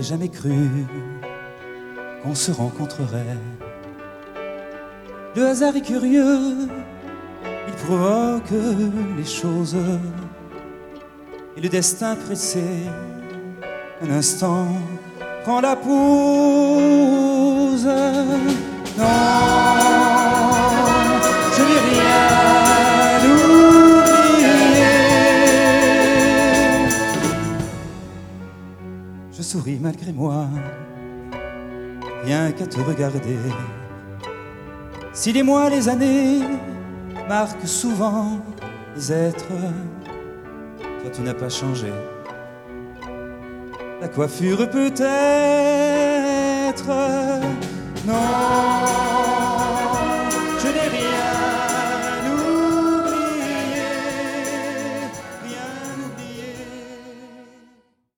jamais cru qu'on se rencontrerait. Le hasard est curieux, il provoque les choses. Et le destin pressé, un instant, prend la pause. Non, je n'ai rien oublié. Je souris malgré moi, rien qu'à te regarder. Si les mois, les années marquent souvent les êtres, toi tu n'as pas changé. La coiffure peut-être, non.